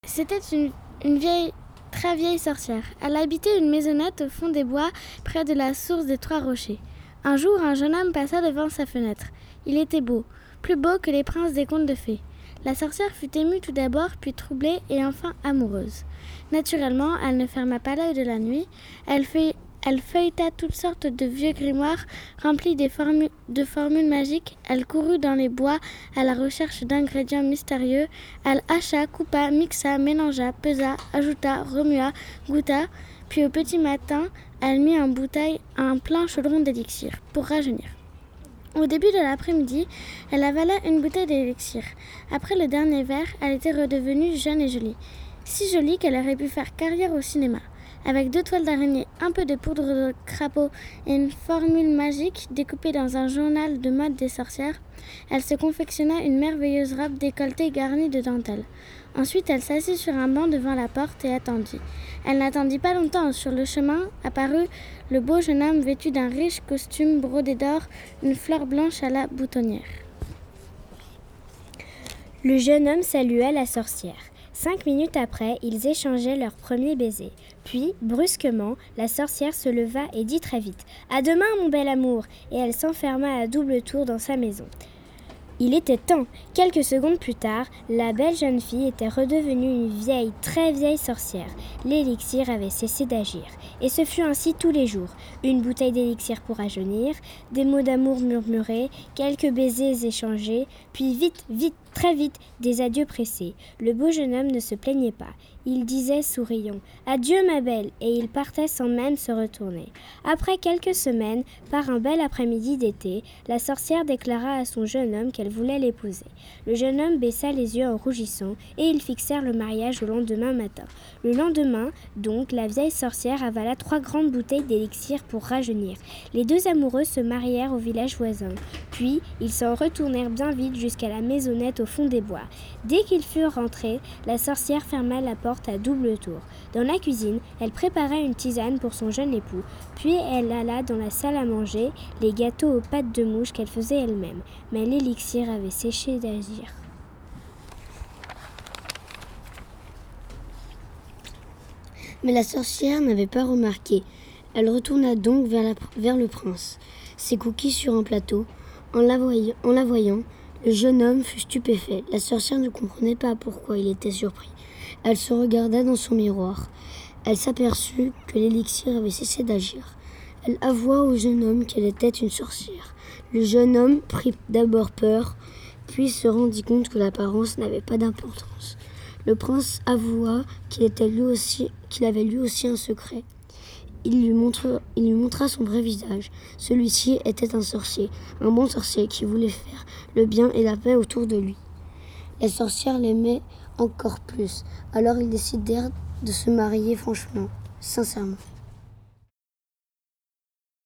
C'était une très vieille sorcière. Elle habitait une maisonnette au fond des bois, près de la source des Trois Rochers. Un jour, un jeune homme passa devant sa fenêtre. Il était beau, plus beau que les princes des contes de fées. La sorcière fut émue tout d'abord, puis troublée et enfin amoureuse. Naturellement, elle ne ferma pas l'œil de la nuit. Elle feuilleta toutes sortes de vieux grimoires remplis de formules magiques. Elle courut dans les bois à la recherche d'ingrédients mystérieux. Elle hacha, coupa, mixa, mélangea, pesa, ajouta, remua, goûta. Puis au petit matin, elle mit en bouteille un plein chaudron d'élixir pour rajeunir. Au début de l'après-midi, elle avala une bouteille d'élixir. Après le dernier verre, elle était redevenue jeune et jolie. Si jolie qu'elle aurait pu faire carrière au cinéma. Avec 2 toiles d'araignée, un peu de poudre de crapaud et une formule magique découpée dans un journal de mode des sorcières, elle se confectionna une merveilleuse robe décolletée garnie de dentelle. Ensuite, elle s'assit sur un banc devant la porte et attendit. Elle n'attendit pas longtemps. Sur le chemin apparut le beau jeune homme vêtu d'un riche costume brodé d'or, une fleur blanche à la boutonnière. Le jeune homme salua la sorcière. 5 minutes après, ils échangeaient leur premier baiser. Puis, brusquement, la sorcière se leva et dit très vite « À demain, mon bel amour !» et elle s'enferma à double tour dans sa maison. Il était temps. Quelques secondes plus tard, la belle jeune fille était redevenue une vieille, très vieille sorcière. L'élixir avait cessé d'agir. Et ce fut ainsi tous les jours. Une bouteille d'élixir pour rajeunir, des mots d'amour murmurés, quelques baisers échangés, puis vite, vite, très vite, des adieux pressés. Le beau jeune homme ne se plaignait pas. Il disait souriant « Adieu ma belle » et il partait sans même se retourner. Après quelques semaines, par un bel après-midi d'été, la sorcière déclara à son jeune homme qu'elle voulait l'épouser. Le jeune homme baissa les yeux en rougissant et ils fixèrent le mariage au lendemain matin. Le lendemain, donc, la vieille sorcière avala 3 grandes bouteilles d'élixir pour rajeunir. Les 2 amoureux se marièrent au village voisin. Puis, ils s'en retournèrent bien vite jusqu'à la maisonnette au fond des bois. Dès qu'ils furent rentrés, la sorcière ferma la porte à double tour. Dans la cuisine, elle prépara une tisane pour son jeune époux. Puis elle alla dans la salle à manger les gâteaux aux pâtes de mouche qu'elle faisait elle-même. Mais l'élixir avait séché d'agir. Mais la sorcière n'avait pas remarqué. Elle retourna donc vers le prince, ses cookies sur un plateau. En la voyant, le jeune homme fut stupéfait. La sorcière ne comprenait pas pourquoi il était surpris. Elle se regarda dans son miroir. Elle s'aperçut que l'élixir avait cessé d'agir. Elle avoua au jeune homme qu'elle était une sorcière. Le jeune homme prit d'abord peur, puis se rendit compte que l'apparence n'avait pas d'importance. Le prince avoua qu'il avait lui aussi un secret. Il lui montra son vrai visage. Celui-ci était un sorcier, un bon sorcier qui voulait faire le bien et la paix autour de lui. La sorcière l'aimait encore plus, alors ils décidèrent de se marier franchement, sincèrement.